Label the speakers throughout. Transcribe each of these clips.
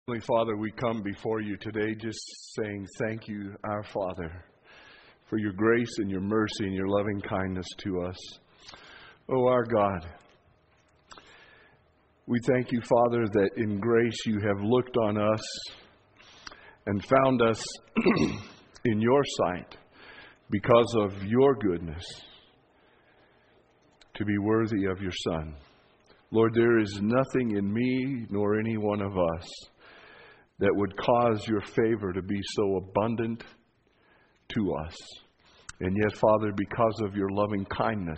Speaker 1: Heavenly Father, we come before you today just saying thank you, our Father, for your grace and your mercy and your loving kindness to us. Oh, our God, we thank you, Father, that in grace you have looked on us and found us in your sight because of your goodness to be worthy of your Son. Lord, there is nothing in me nor any one of us that would cause your favor to be so abundant to us. And yet, Father, because of your loving kindness,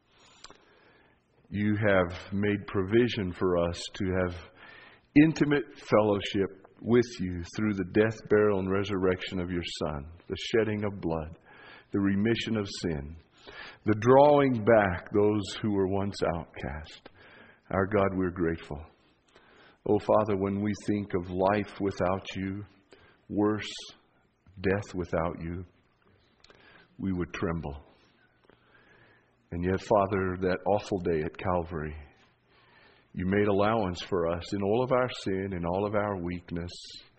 Speaker 1: you have made provision for us to have intimate fellowship with you through the death, burial, and resurrection of your Son, the shedding of blood, the remission of sin, the drawing back those who were once outcast. Our God, we're grateful. Oh, Father, when we think of life without you, worse, death without you, we would tremble. And yet, Father, that awful day at Calvary, you made allowance for us in all of our sin, in all of our weakness.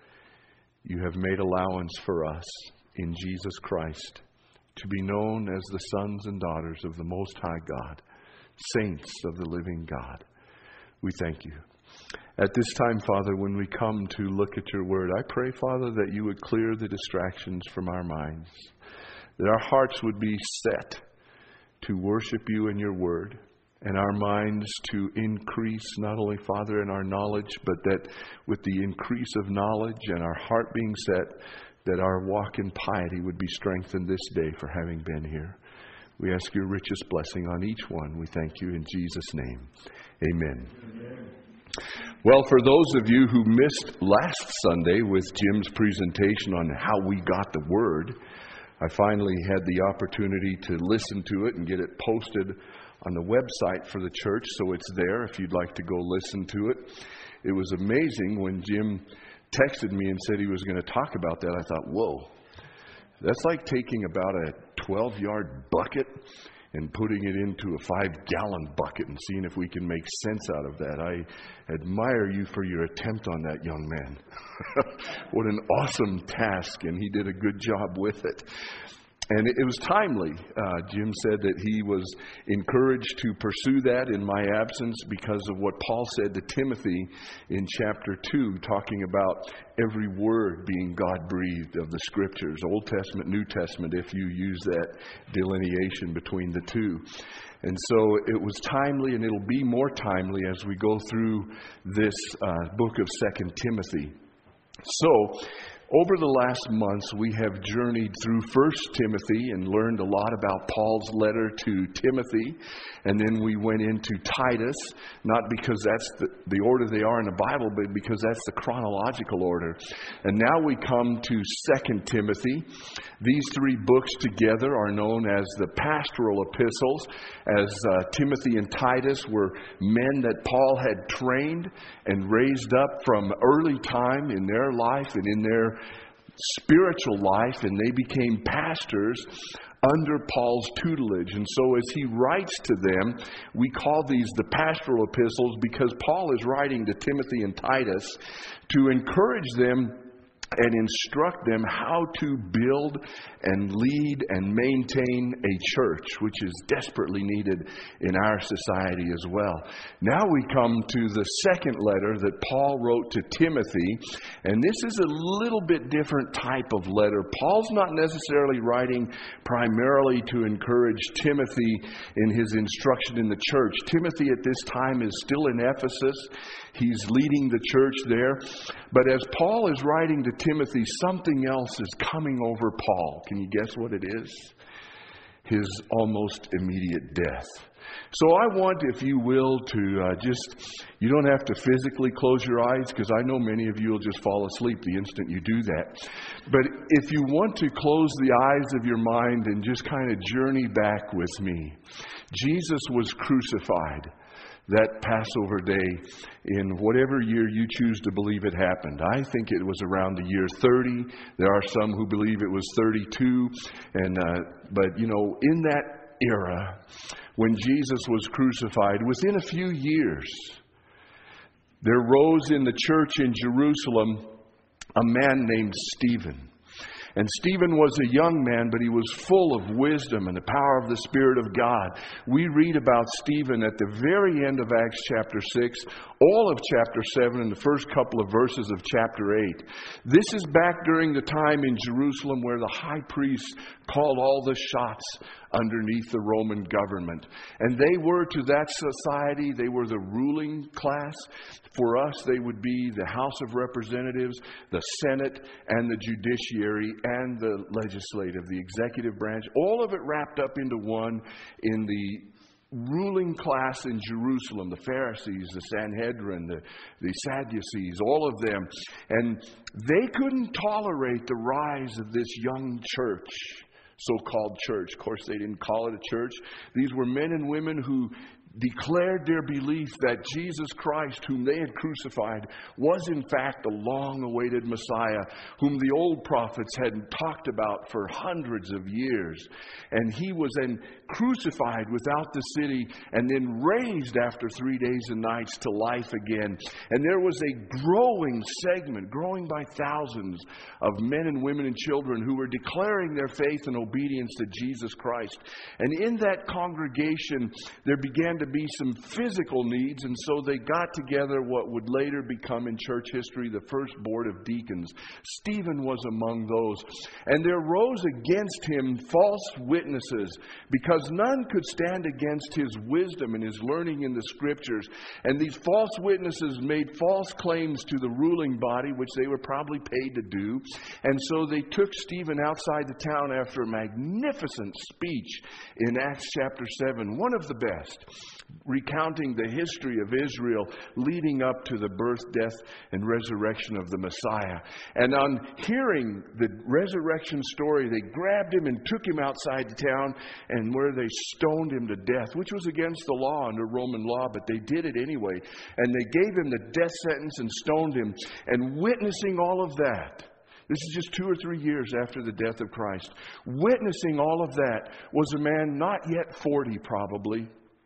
Speaker 1: You have made allowance for us in Jesus Christ to be known as the sons and daughters of the Most High God, saints of the living God. We thank you. At this time, Father, when we come to look at your word, I pray, Father, that you would clear the distractions from our minds, that our hearts would be set to worship you in your word, and our minds to increase not only, Father, in our knowledge, but that with the increase of knowledge and our heart being set, that our walk in piety would be strengthened this day for having been here. We ask your richest blessing on each one. We thank you in Jesus' name. Amen. Amen. Well, for those of you who missed last Sunday with Jim's presentation on how we got the Word, I finally had the opportunity to listen to it and get it posted on the website for the church, so it's there if you'd like to go listen to it. It was amazing when Jim texted me and said he was going to talk about that. I thought, whoa, that's like taking about a 12-yard bucket and putting it into a 5-gallon bucket and seeing if we can make sense out of that. I admire you for your attempt on that, young man. What an awesome task, and he did a good job with it. And it was timely. Jim said that he was encouraged to pursue that in my absence because of what Paul said to Timothy in chapter 2, talking about every word being God-breathed of the Scriptures, Old Testament, New Testament, if you use that delineation between the two. And so it was timely, and it'll be more timely as we go through this book of 2 Timothy. So, over the last months, we have journeyed through 1 Timothy and learned a lot about Paul's letter to Timothy. And then we went into Titus, not because that's the order they are in the Bible, but because that's the chronological order. And now we come to 2 Timothy. These three books together are known as the pastoral epistles, as Timothy and Titus were men that Paul had trained and raised up from early time in their life and in their spiritual life, and they became pastors under Paul's tutelage. And so as he writes to them, we call these the pastoral epistles because Paul is writing to Timothy and Titus to encourage them and instruct them how to build and lead and maintain a church, which is desperately needed in our society as well. Now we come to the second letter that Paul wrote to Timothy, and this is a little bit different type of letter. Paul's not necessarily writing primarily to encourage Timothy in his instruction in the church. Timothy at this time is still in Ephesus. He's leading the church there. But as Paul is writing to Timothy, something else is coming over Paul. Can you guess what it is? His almost immediate death. So I want, if you will, to you don't have to physically close your eyes, because I know many of you will just fall asleep the instant you do that. But if you want to close the eyes of your mind and just kind of journey back with me. Jesus was crucified that Passover day in whatever year you choose to believe it happened. I think it was around the year 30. There are some who believe it was 32. But in that era, when Jesus was crucified, within a few years, there rose in the church in Jerusalem a man named Stephen. And Stephen was a young man, but he was full of wisdom and the power of the Spirit of God. We read about Stephen at the very end of Acts chapter 6, all of chapter 7, and the first couple of verses of chapter 8. This is back during the time in Jerusalem where the high priest called all the shots underneath the Roman government. And they were, to that society, they were the ruling class. For us, they would be the House of Representatives, the Senate, and the judiciary, and the legislative, the executive branch. All of it wrapped up into one in the ruling class in Jerusalem, the Pharisees, the Sanhedrin, the Sadducees, all of them. And they couldn't tolerate the rise of this young church, so-called church. Of course, they didn't call it a church. These were men and women who declared their belief that Jesus Christ, whom they had crucified, was in fact the long-awaited Messiah, whom the old prophets had talked about for hundreds of years. And he was then crucified without the city and then raised after 3 days and nights to life again. And there was a growing segment, growing by thousands, of men and women and children who were declaring their faith and obedience to Jesus Christ. And in that congregation, there began to be some physical needs, and so they got together what would later become in church history the first board of deacons. Stephen was among those. And there rose against him false witnesses, because none could stand against his wisdom and his learning in the Scriptures. And these false witnesses made false claims to the ruling body, which they were probably paid to do. And so they took Stephen outside the town after a magnificent speech in Acts chapter 7, one of the best, recounting the history of Israel leading up to the birth, death, and resurrection of the Messiah. And on hearing the resurrection story, they grabbed him and took him outside the town, and where they stoned him to death, which was against the law, under Roman law, but they did it anyway. And they gave him the death sentence and stoned him. And witnessing all of that, this is just 2 or 3 years after the death of Christ, witnessing all of that was a man not yet 40 probably,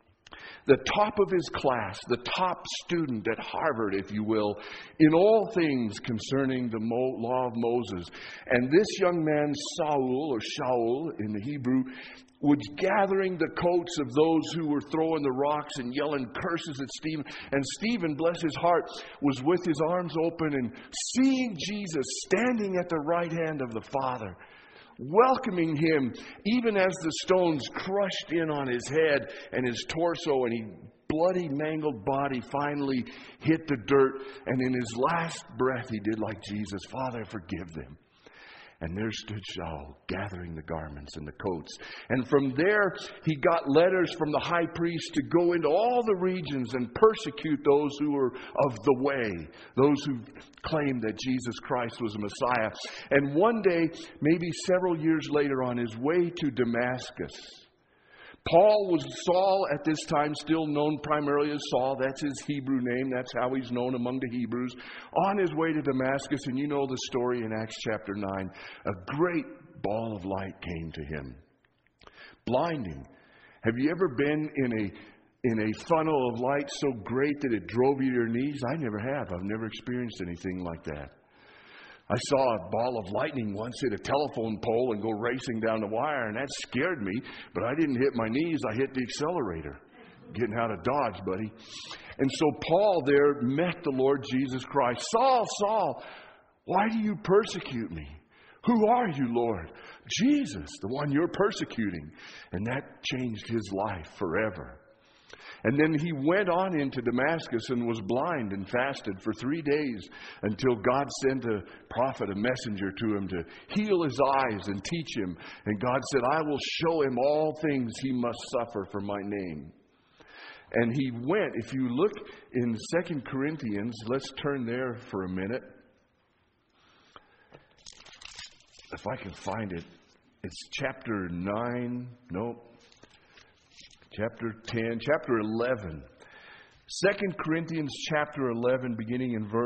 Speaker 1: the top of his class, the top student at Harvard, if you will, in all things concerning the law of Moses. And this young man, Saul, or Shaul in the Hebrew, was gathering the coats of those who were throwing the rocks and yelling curses at Stephen. And Stephen, bless his heart, was with his arms open and seeing Jesus standing at the right hand of the Father, welcoming him, even as the stones crushed in on his head and his torso, and his bloody, mangled body finally hit the dirt. And in his last breath, he did like Jesus, "Father, forgive them." And there stood Saul, gathering the garments and the coats. And from there, he got letters from the high priest to go into all the regions and persecute those who were of the way, those who claimed that Jesus Christ was a Messiah. And one day, maybe several years later, on his way to Damascus, Paul was Saul at this time, still known primarily as Saul. That's his Hebrew name. That's how he's known among the Hebrews. On his way to Damascus, and you know the story in Acts chapter 9, a great ball of light came to him, blinding. Have you ever been in a funnel of light so great that it drove you to your knees? I never have. I've never experienced anything like that. I saw a ball of lightning once hit a telephone pole and go racing down the wire, and that scared me, but I didn't hit my knees, I hit the accelerator. Getting out of Dodge, buddy. And so Paul there met the Lord Jesus Christ. "Saul, Saul, why do you persecute me? Who are you, Lord?" "Jesus, the one you're persecuting." And that changed his life forever. And then he went on into Damascus and was blind and fasted for 3 days until God sent a prophet, a messenger to him to heal his eyes and teach him. And God said, "I will show him all things he must suffer for my name." And he went. If you look in 2 Corinthians, let's turn there for a minute. If I can find it. It's chapter 9. Nope. Chapter 10, chapter 11. 2 Corinthians chapter 11, beginning in verse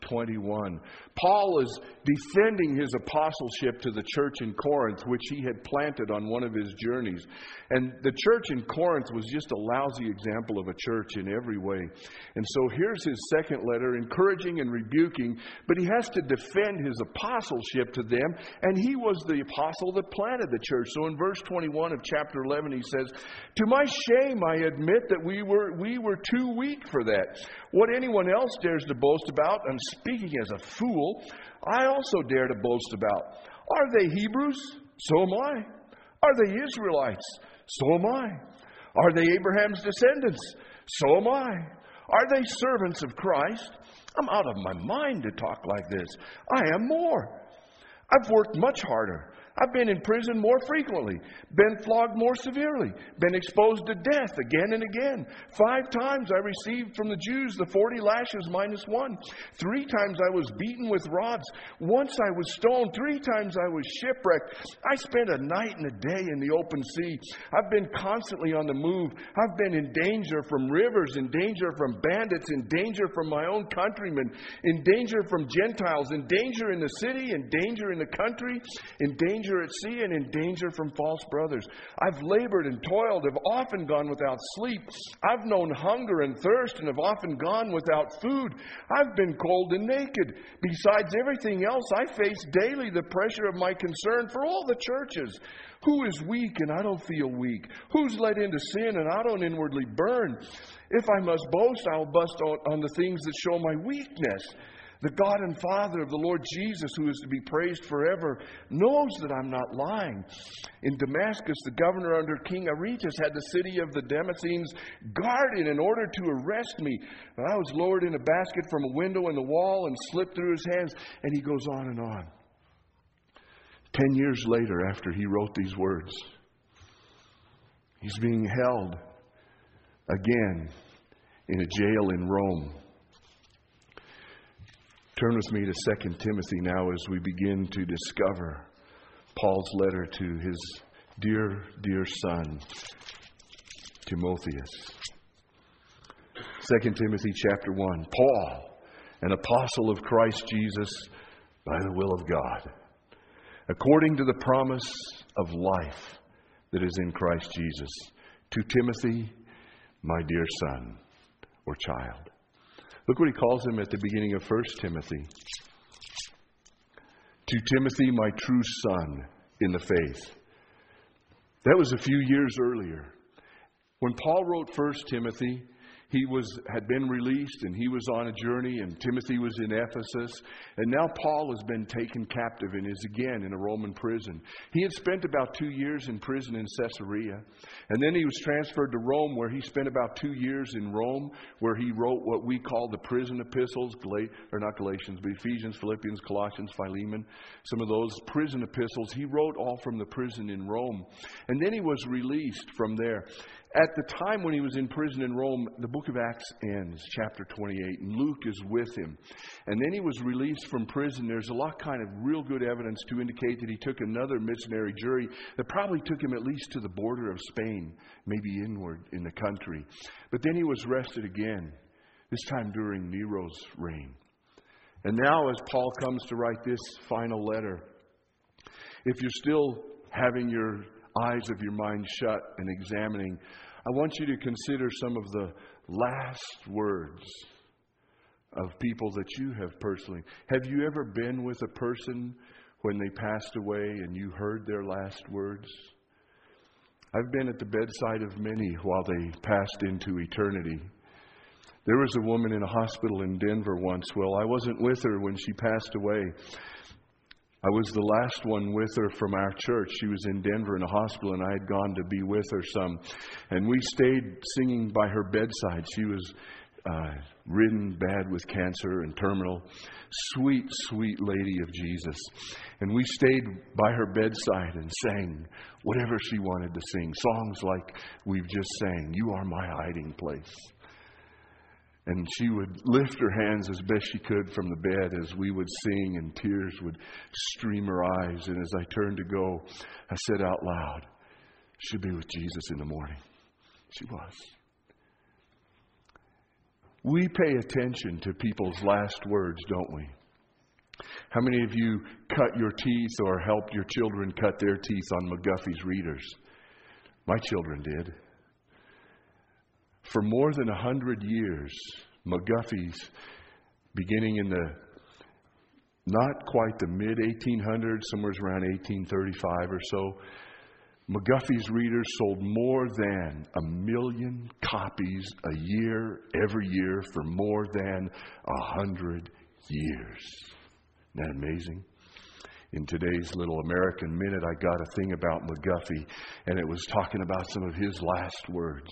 Speaker 1: 21. Paul is defending his apostleship to the church in Corinth, which he had planted on one of his journeys. And the church in Corinth was just a lousy example of a church in every way. And so here's his second letter, encouraging and rebuking, but he has to defend his apostleship to them, and he was the apostle that planted the church. So in verse 21 of chapter 11, he says, "To my shame, I admit that we were too weak for that. What anyone else dares to boast about, I'm speaking as a fool, I also dare to boast about. Are they Hebrews? So am I. Are they Israelites? So am I. Are they Abraham's descendants? So am I. Are they servants of Christ? I'm out of my mind to talk like this. I am more. I've worked much harder. I've been in prison more frequently, been flogged more severely, been exposed to death again and again. 5 times I received from the Jews the 40 lashes minus 1. 3 times I was beaten with rods. Once I was stoned. 3 times I was shipwrecked. I spent a night and a day in the open sea. I've been constantly on the move. I've been in danger from rivers, in danger from bandits, in danger from my own countrymen, in danger from Gentiles, in danger in the city, in danger in the country, in danger at sea, and in danger from false brothers. I've labored and toiled, have often gone without sleep. I've known hunger and thirst, and have often gone without food. I've been cold and naked. Besides everything else, I face daily the pressure of my concern for all the churches. Who is weak and I don't feel weak? Who's led into sin and I don't inwardly burn? If I must boast, I'll boast on the things that show my weakness. The God and Father of the Lord Jesus, who is to be praised forever, knows that I'm not lying. In Damascus, the governor under King Aretas had the city of the Damascenes guarded in order to arrest me. And I was lowered in a basket from a window in the wall and slipped through his hands. And he goes on and on. 10 years later, after he wrote these words, he's being held again in a jail in Rome. Turn with me to 2 Timothy now as we begin to discover Paul's letter to his dear, dear son, Timotheus. 2 Timothy chapter 1. Paul, an apostle of Christ Jesus by the will of God, according to the promise of life that is in Christ Jesus, to Timothy, my dear son or child. Look what he calls him at the beginning of 1 Timothy. To Timothy, my true son in the faith. That was a few years earlier. When Paul wrote 1 Timothy, he had been released and he was on a journey, and Timothy was in Ephesus. And now Paul has been taken captive and is again in a Roman prison. He had spent about 2 years in prison in Caesarea. And then he was transferred to Rome, where he spent about 2 years in Rome, where he wrote what we call the prison epistles, not Galatians, but Ephesians, Philippians, Colossians, Philemon. Some of those prison epistles, he wrote all from the prison in Rome. And then he was released from there. At the time when he was in prison in Rome, the book of Acts ends, chapter 28, and Luke is with him. And then he was released from prison. There's a lot kind of real good evidence to indicate that he took another missionary journey that probably took him at least to the border of Spain, maybe inward in the country. But then he was arrested again, this time during Nero's reign. And now as Paul comes to write this final letter, if you're still having your eyes of your mind shut and examining, I want you to consider some of the last words of people that you have personally. Have you ever been with a person when they passed away and you heard their last words? I've been at the bedside of many while they passed into eternity. There was a woman in a hospital in Denver once. Well, I wasn't with her when she passed away. I was the last one with her from our church. She was in Denver in a hospital, and I had gone to be with her some. And we stayed singing by her bedside. She was ridden bad with cancer and terminal. Sweet, sweet lady of Jesus. And we stayed by her bedside and sang whatever she wanted to sing. Songs like we've just sang, "You Are My Hiding Place." And she would lift her hands as best she could from the bed as we would sing, and tears would stream her eyes. And as I turned to go, I said out loud, "She'll be with Jesus in the morning." She was. We pay attention to people's last words, don't we? How many of you cut your teeth or helped your children cut their teeth on McGuffey's readers? My children did. For more than 100 years, McGuffey's, beginning in the not quite the mid-1800s, somewhere around 1835 or so, McGuffey's readers sold more than 1 million copies a year, every year, for more than 100 years. Isn't that amazing? In today's little American Minute, I got a thing about McGuffey, and it was talking about some of his last words.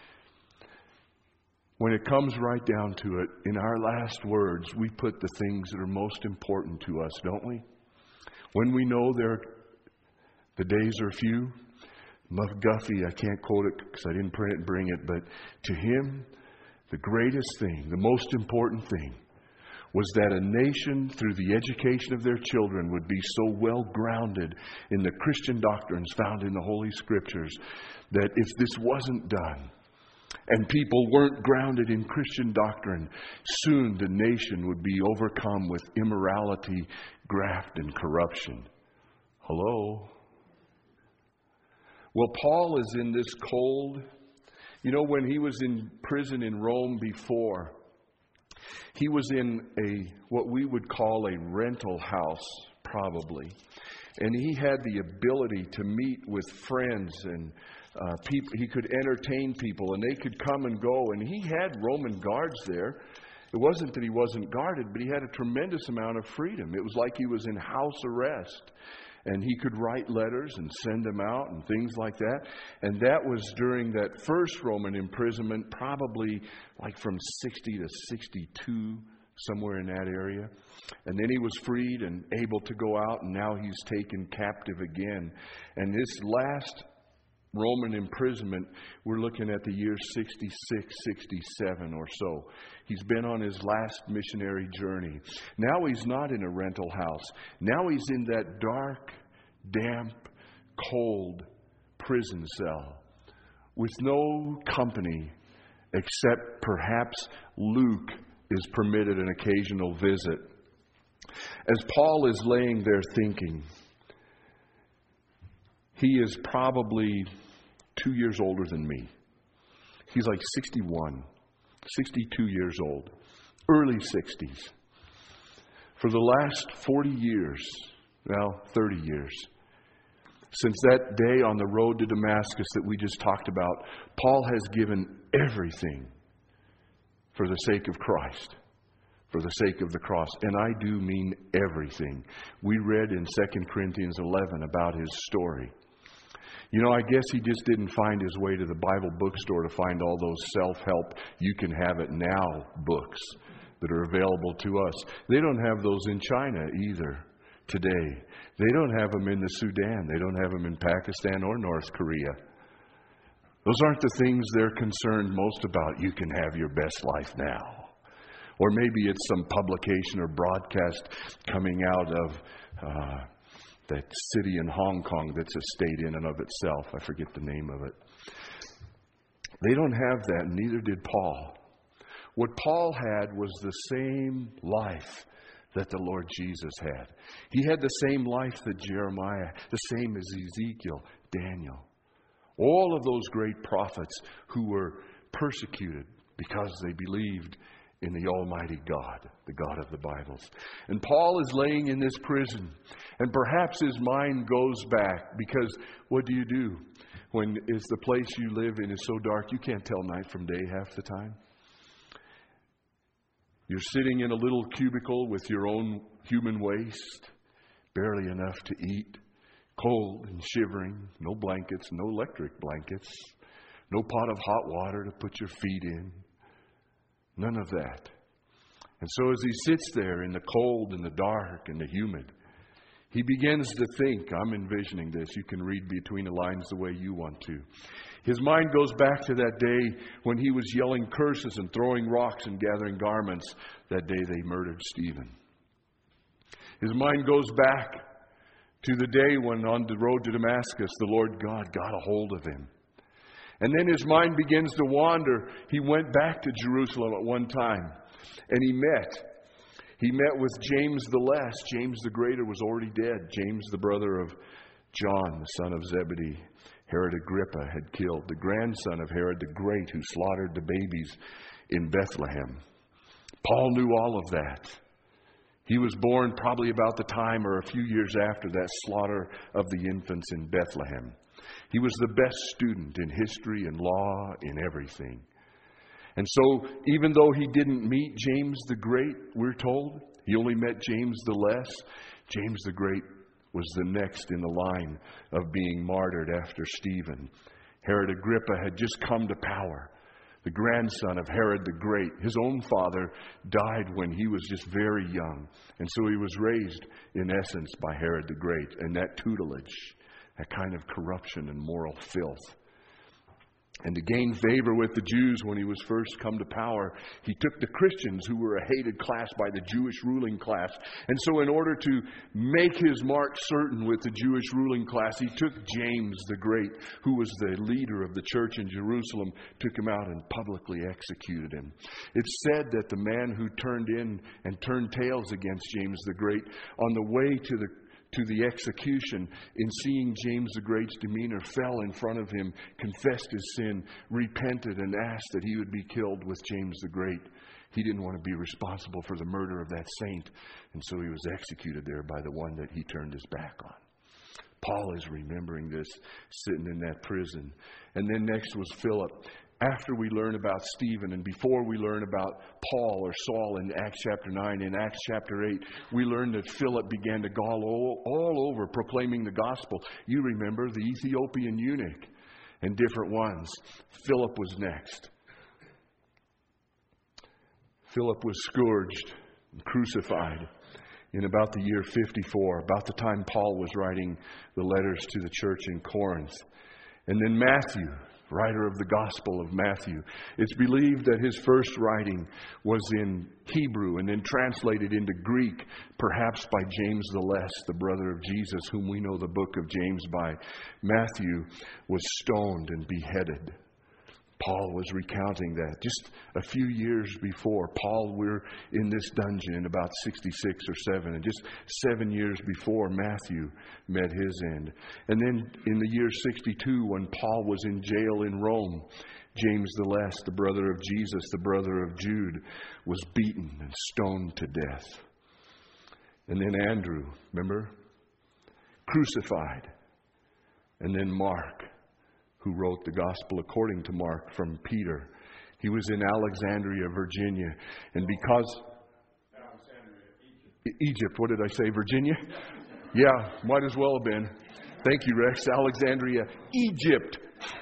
Speaker 1: When it comes right down to it, in our last words, we put the things that are most important to us, don't we? When we know the days are few, McGuffey, I can't quote it because I didn't print it and bring it, but to him, the greatest thing, the most important thing, was that a nation, through the education of their children, would be so well grounded in the Christian doctrines found in the Holy Scriptures that if this wasn't done, and people weren't grounded in Christian doctrine, soon the nation would be overcome with immorality, graft, and corruption. Hello? Well, Paul is in this cold. You know, when he was in prison in Rome before, he was in what we would call a rental house, probably. And he had the ability to meet with friends and people. He could entertain people, and they could come and go. And he had Roman guards there. It wasn't that he wasn't guarded, but he had a tremendous amount of freedom. It was like he was in house arrest. And he could write letters and send them out and things like that. And that was during that first Roman imprisonment, probably like from 60 to 62, somewhere in that area. And then he was freed and able to go out, and now he's taken captive again. And this last Roman imprisonment, we're looking at the year 66, 67 or so. He's been on his last missionary journey. Now he's not in a rental house. Now he's in that dark, damp, cold prison cell with no company except perhaps Luke is permitted an occasional visit. As Paul is laying there thinking, he is probably 2 years older than me. He's like 61, 62 years old, early 60s. For the last 40 years, 30 years, since that day on the road to Damascus that we just talked about, Paul has given everything for the sake of Christ, for the sake of the cross. And I do mean everything. We read in 2 Corinthians 11 about his story. You know, I guess he just didn't find his way to the Bible bookstore to find all those self-help, you can have it now books that are available to us. They don't have those in China either today. They don't have them in the Sudan. They don't have them in Pakistan or North Korea. Those aren't the things they're concerned most about. You can have your best life now. Or maybe it's some publication or broadcast coming out of that city in Hong Kong that's a state in and of itself. I forget the name of it. They don't have that, and neither did Paul. What Paul had was the same life that the Lord Jesus had. He had the same life that Jeremiah, the same as Ezekiel, Daniel. All of those great prophets who were persecuted because they believed in the Almighty God, the God of the Bibles. And Paul is laying in this prison, and perhaps his mind goes back, because what do when it's the place you live in is so dark you can't tell night from day half the time? You're sitting in a little cubicle with your own human waste, barely enough to eat, cold and shivering, no blankets, no electric blankets, no pot of hot water to put your feet in. None of that. And so as he sits there in the cold and the dark and the humid, he begins to think. I'm envisioning this. You can read between the lines the way you want to. His mind goes back to that day when he was yelling curses and throwing rocks and gathering garments that day they murdered Stephen. His mind goes back to the day when on the road to Damascus, the Lord God got a hold of him. And then his mind begins to wander. He went back to Jerusalem at one time, and he met with James the Less. James the Greater was already dead. James, the brother of John, the son of Zebedee, Herod Agrippa had killed, the grandson of Herod the Great, who slaughtered the babies in Bethlehem. Paul knew all of that. He was born probably about the time or a few years after that slaughter of the infants in Bethlehem. He was the best student in history and law, in everything. And so, even though he didn't meet James the Great, we're told, he only met James the Less. James the Great was the next in the line of being martyred after Stephen. Herod Agrippa had just come to power. The grandson of Herod the Great. His own father died when he was just very young. And so he was raised, in essence, by Herod the Great. And that tutelage, that kind of corruption and moral filth. And to gain favor with the Jews when he was first come to power, he took the Christians, who were a hated class by the Jewish ruling class. And so in order to make his mark certain with the Jewish ruling class, he took James the Great, who was the leader of the church in Jerusalem, took him out and publicly executed him. It's said that the man who turned in and turned tails against James the Great, on the way to the execution, in seeing James the Great's demeanor, fell in front of him, confessed his sin, repented, and asked that he would be killed with James the Great. He didn't want to be responsible for the murder of that saint, and so he was executed there by the one that he turned his back on. Paul is remembering this, sitting in that prison. And then next was Philip. After we learn about Stephen and before we learn about Paul or Saul in Acts chapter 9, in Acts chapter 8, we learn that Philip began to go all over proclaiming the gospel. You remember the Ethiopian eunuch and different ones. Philip was next. Philip was scourged and crucified in about the year 54, about the time Paul was writing the letters to the church in Corinth. And then Matthew, writer of the Gospel of Matthew. It's believed that his first writing was in Hebrew and then translated into Greek, perhaps by James the Less, the brother of Jesus, whom we know the book of James by. Matthew was stoned and beheaded. Paul was recounting that. Just a few years before, Paul, we're in this dungeon in about 66 or 7. And just 7 years before, Matthew met his end. And then in the year 62, when Paul was in jail in Rome, James the Less, the brother of Jesus, the brother of Jude, was beaten and stoned to death. And then Andrew, remember? Crucified. And then Mark, who wrote the Gospel according to Mark from Peter. He was in Alexandria, Virginia. And because... Egypt. What did I say? Virginia? Yeah, might as well have been. Thank you, Rex. Alexandria, Egypt.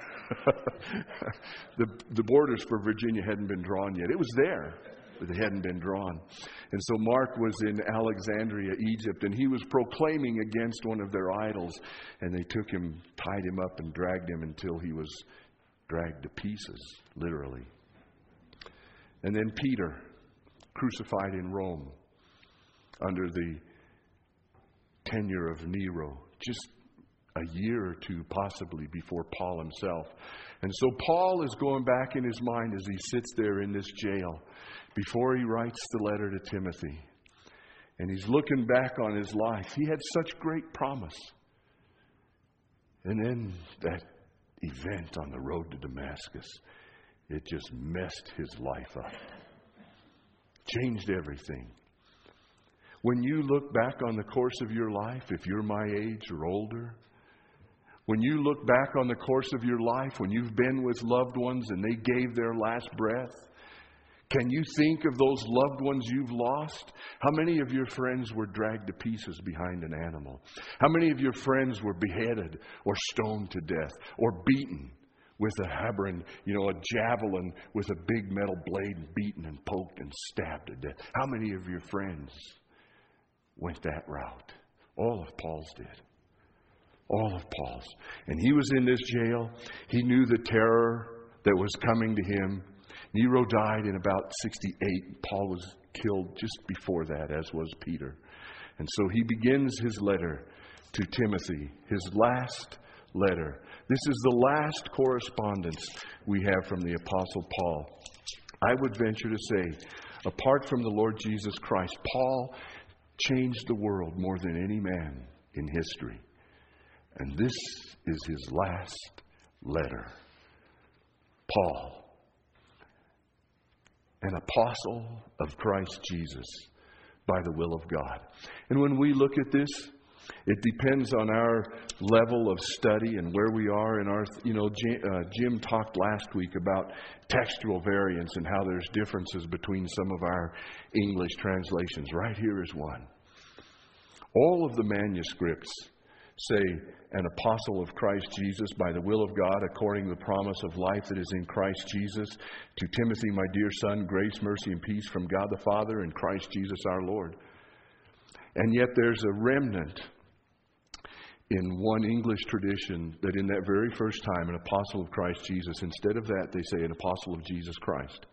Speaker 1: The borders for Virginia hadn't been drawn yet. It was there, but it hadn't been drawn. And so Mark was in Alexandria, Egypt, and he was proclaiming against one of their idols. And they took him, tied him up, and dragged him until he was dragged to pieces, literally. And then Peter, crucified in Rome under the tenure of Nero, just a year or two possibly before Paul himself. And so Paul is going back in his mind as he sits there in this jail before he writes the letter to Timothy. And he's looking back on his life. He had such great promise. And then that event on the road to Damascus, it just messed his life up. Changed everything. When you look back on the course of your life, if you're my age or older, when you look back on the course of your life, when you've been with loved ones and they gave their last breath, can you think of those loved ones you've lost? How many of your friends were dragged to pieces behind an animal? How many of your friends were beheaded or stoned to death or beaten with a habron, a javelin with a big metal blade, beaten and poked and stabbed to death? How many of your friends went that route? All of Paul's did. All of Paul's. And he was in this jail. He knew the terror that was coming to him. Nero died in about 68. Paul was killed just before that, as was Peter. And so he begins his letter to Timothy, his last letter. This is the last correspondence we have from the Apostle Paul. I would venture to say, apart from the Lord Jesus Christ, Paul changed the world more than any man in history. And this is his last letter. Paul, an apostle of Christ Jesus by the will of God. And when we look at this, it depends on our level of study and where we are in our, Jim talked last week about textual variance and how there's differences between some of our English translations. Right here is one. All of the manuscripts say, an apostle of Christ Jesus by the will of God, according to the promise of life that is in Christ Jesus. To Timothy, my dear son, grace, mercy, and peace from God the Father and Christ Jesus our Lord. And yet there's a remnant in one English tradition that in that very first time, an apostle of Christ Jesus, instead of that, they say an apostle of Jesus Christ.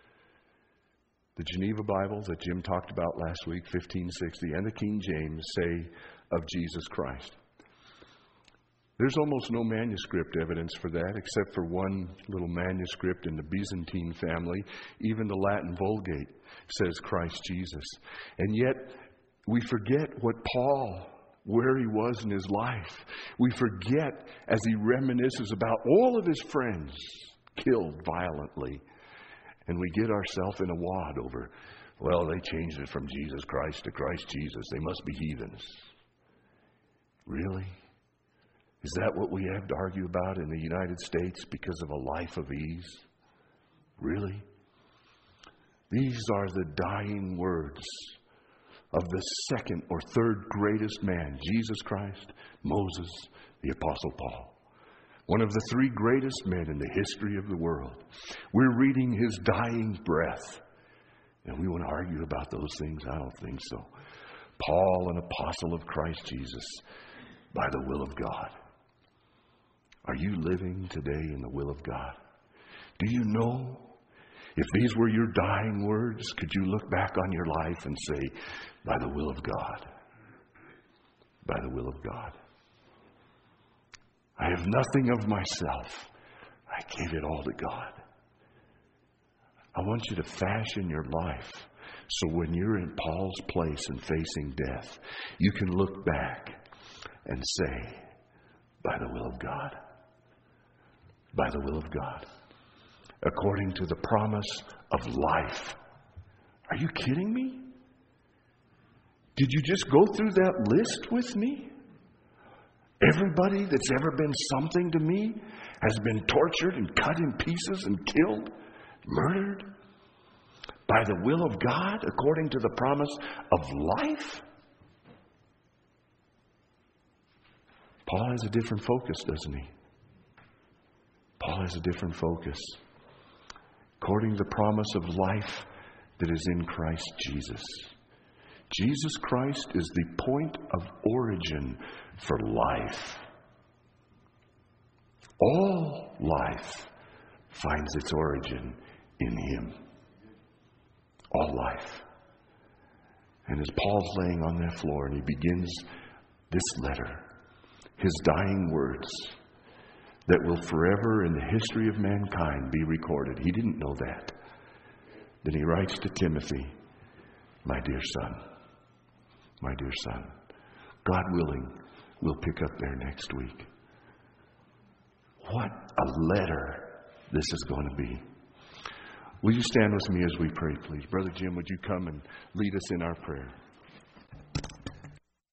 Speaker 1: The Geneva Bible that Jim talked about last week, 1560, and the King James say of Jesus Christ. There's almost no manuscript evidence for that, except for one little manuscript in the Byzantine family. Even the Latin Vulgate says Christ Jesus. And yet, we forget what Paul, where he was in his life. We forget as he reminisces about all of his friends killed violently. And we get ourselves in a wad over, well, they changed it from Jesus Christ to Christ Jesus. They must be heathens. Really? Is that what we have to argue about in the United States because of a life of ease? Really? These are the dying words of the second or third greatest man, Jesus Christ, Moses, the Apostle Paul. One of the three greatest men in the history of the world. We're reading his dying breath. And we want to argue about those things? I don't think so. Paul, an apostle of Christ Jesus, by the will of God. Are you living today in the will of God? Do you know if these were your dying words, could you look back on your life and say, by the will of God? By the will of God. I have nothing of myself. I gave it all to God. I want you to fashion your life so when you're in Paul's place and facing death, you can look back and say, by the will of God. By the will of God. According to the promise of life. Are you kidding me? Did you just go through that list with me? Everybody that's ever been something to me has been tortured and cut in pieces and killed, murdered. By the will of God, according to the promise of life. Paul has a different focus, doesn't he? Paul has a different focus. According to the promise of life that is in Christ Jesus. Jesus Christ is the point of origin for life. All life finds its origin in Him. All life. And as Paul's laying on that floor and he begins this letter, his dying words that will forever in the history of mankind be recorded. He didn't know that. Then he writes to Timothy, my dear son, God willing, we'll pick up there next week. What a letter this is going to be. Will you stand with me as we pray, please? Brother Jim, would you come and lead us in our prayer?